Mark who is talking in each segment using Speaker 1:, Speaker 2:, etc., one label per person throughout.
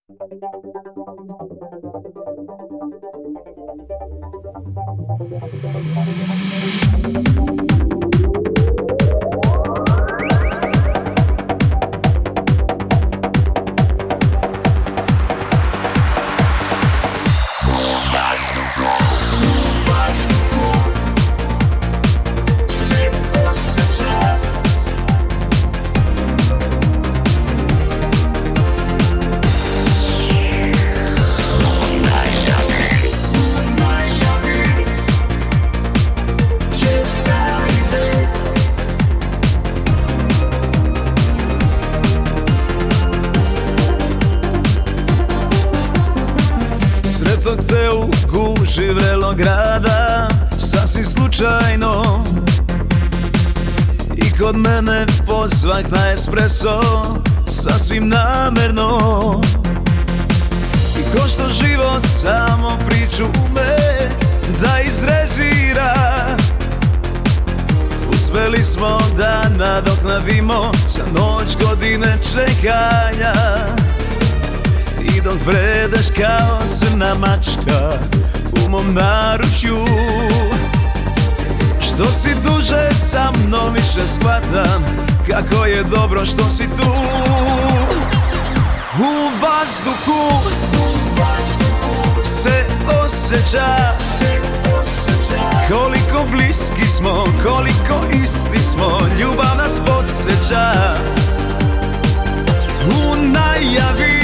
Speaker 1: Sretog te u guži vrelog grada, sasvim slučajno, i kod mene pozvak na espresso, sasvim namerno. I ko što život samo priču ume da izrežira, uspeli smo da nadoknadimo za noć godine čekanja. I dok vredeš kao crna mačka u mom naručju, što si duže sa mnom više shvatam kako je dobro što si tu. U vazduhu se osjeća koliko bliski smo, koliko isti smo, ljubav nas podsjeća. U najavi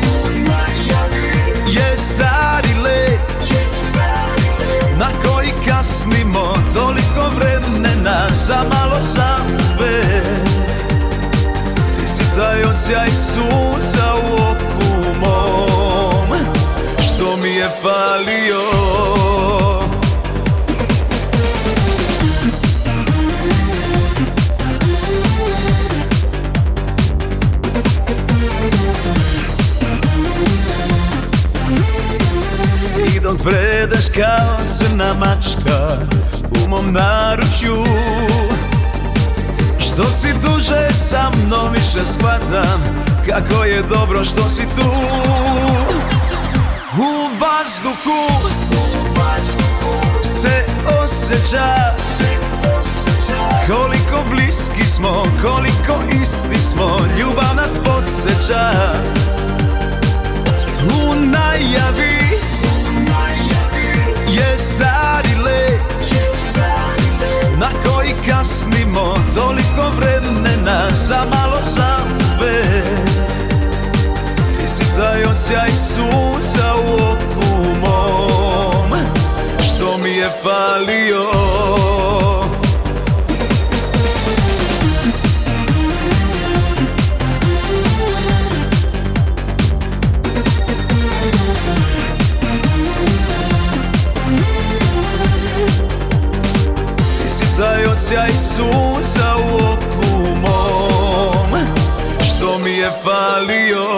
Speaker 1: je stari let na koji kasnimo, toliko vremena za malo zapet. Ti si taj odsjaj sunca u oku mom, što mi je falio. I dok vredeš kao crna mačka u mom naručju, što si duže sa mnom više shvatam kako je dobro što si tu. U vazduhu se osjeća koliko bliski smo, koliko isti smo, ljubav nas podsjeća. U najavi je stari let na koji kasnimo, toliko vremena za malo zapet. Ti si taj odsjaj sunca u oku mom, što mi je falio. Taj odsjaj sunca u oku mom, što mi je falio.